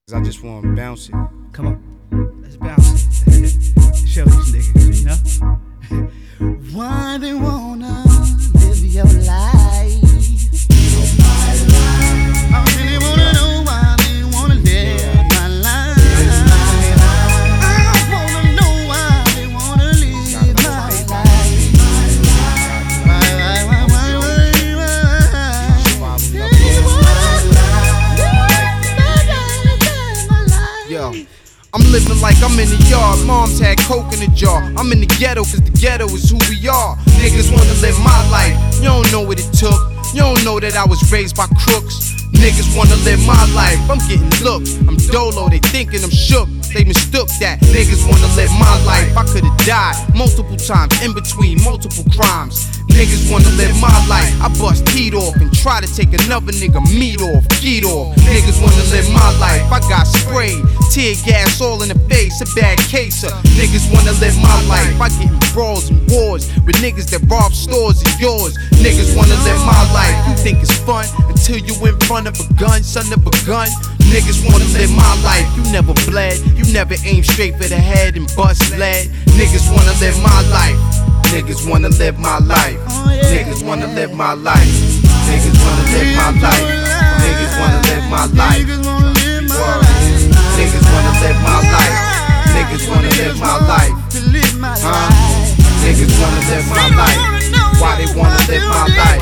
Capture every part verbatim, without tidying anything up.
I just want to bounce it. Come on, let's bounce it. Show these niggas, you know? Why they wanna live your life? I really wanna know why they wanna live my life. I wanna know why they wanna live my life. Why, why, why, why, why, why? They wanna live my life. Yo, I'm living like I'm in the yard. Mom's had coke in the jar. I'm in the ghetto cause the ghetto is who we are. Niggas wanna live my life. You don't know what it took. You don't know that I was raised by crooks. Niggas wanna live my life. I'm getting looked. I'm dolo. They thinking I'm shook. They mistook that. Niggas wanna live my life. I could've died multiple times in between multiple crimes. Niggas wanna live my life. I bust heat off and try to take another nigga meat off, geet off. Niggas wanna live my life. I got sprayed, tear gas all in the face, a bad case of. Niggas wanna live my life. I get in brawls and wars with niggas that rob stores of yours. Niggas wanna live my life. You think it's fun until you in front of a gun, son of a gun. Niggas wanna live my life. You never bled, you never aim straight for the head and bust lead. Niggas wanna live my life. Niggas wanna live my life. Niggas wanna live my life. Niggas wanna live my life. Niggas wanna live my life. Niggas wanna live my life. Niggas wanna live my life. Huh? Niggas wanna live my life. Why they wanna live my life?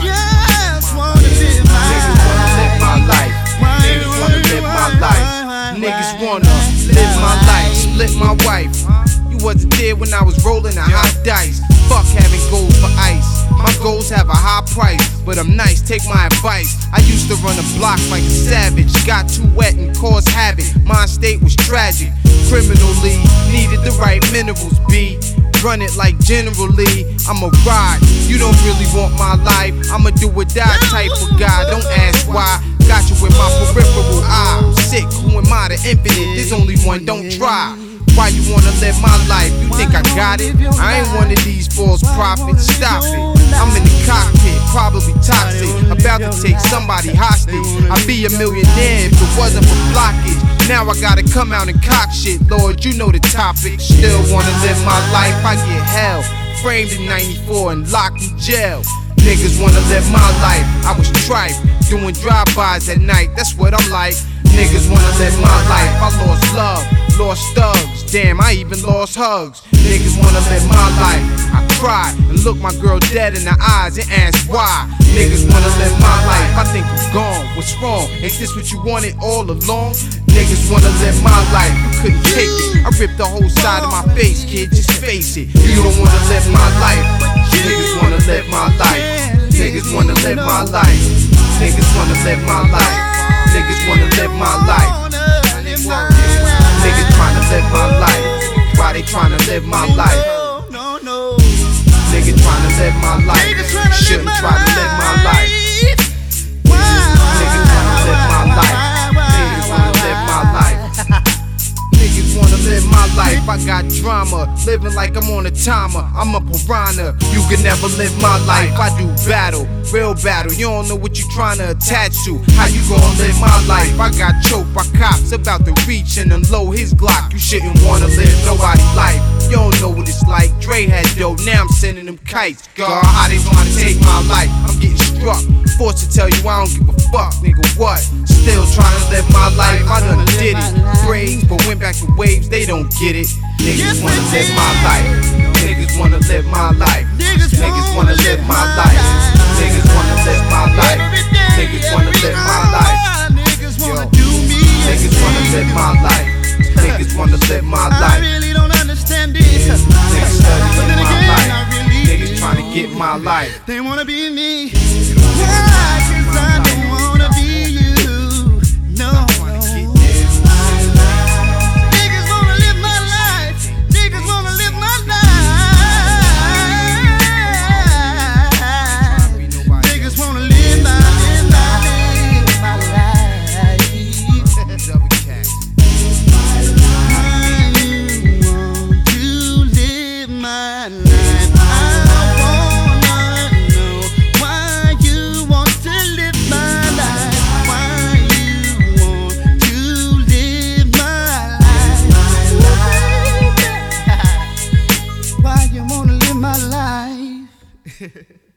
Niggas wanna live my life. Niggas wanna live my life. Niggas wanna live my life. Split my wife. You wasn't there when I was rolling the hot dice. Fuck having goals for ice. My goals have a high price, but I'm nice, take my advice. I used to run a block like a savage. Got too wet and caused havoc. My state was tragic. Criminally, needed the right minerals, B. Run it like General Lee. I'ma ride. You don't really want my life. I'ma do or die type of guy. Don't ask why. Got you with my peripheral eye. I'm sick, who am I? The infinite. There's only one, don't try. Why you wanna live my life? You think I got it? I ain't one of these false prophets. Stop it. I'm in the cockpit, probably toxic. About to take somebody hostage. I'd be a millionaire if it wasn't for blockage. Now I gotta come out and cock shit. Lord, you know the topic. Still wanna live my life. I get hell. Framed in ninety-four and locked in jail. Niggas wanna live my life. I was tripe, doing drive-bys at night. That's what I'm like. Niggas wanna live my life. I lost love, lost thugs. Damn, I even lost hugs. Niggas wanna live my life. I cry and look my girl dead in the eyes and ask why. Niggas wanna live my life. I think I'm gone. What's wrong? Ain't this what you wanted all along? Niggas wanna live my life. You couldn't take it. I ripped the whole side of my face, kid. Just face it. You don't wanna live my life. Niggas wanna live my life. Niggas wanna live my life. Niggas wanna live my life. Niggas wanna live my life. Niggas tryna live my life. Why they tryna live my life? Niggas tryna live my life. Shouldn't try to live my life. Niggas wanna live my life. Niggas wanna live my life. Niggas wanna live my life. I got drama, living like I'm on a timer. I'm a piranha. You can never live my life. I do battle, real battle. You don't know what you tryna attach to. How you gonna live my life? I got choked by cops about to reach and unload his Glock. You shouldn't wanna live nobody's life. You don't know what it's like. Dre had dope, now I'm sending them kites. God, how they wanna take my life? I'm getting struck. Forced to tell you I don't give a fuck, nigga. What? Still trying to live my life. I done did it. Braids, but went back to waves. They don't get it. Niggas wanna live my life. Niggas wanna live my life. Niggas wanna live my life. Niggas wanna live my life. Niggas wanna live my life. Yo, niggas wanna live my life. Niggas wanna live my life. Niggas studying my life. Niggas trying to get my life. They wanna be me. Why? 'Cause I don't wanna be you. No. Niggas wanna live my life. Niggas wanna live my life. Niggas wanna live my, live my, live my life. I want to live my life. I wanna know why you want to live my it.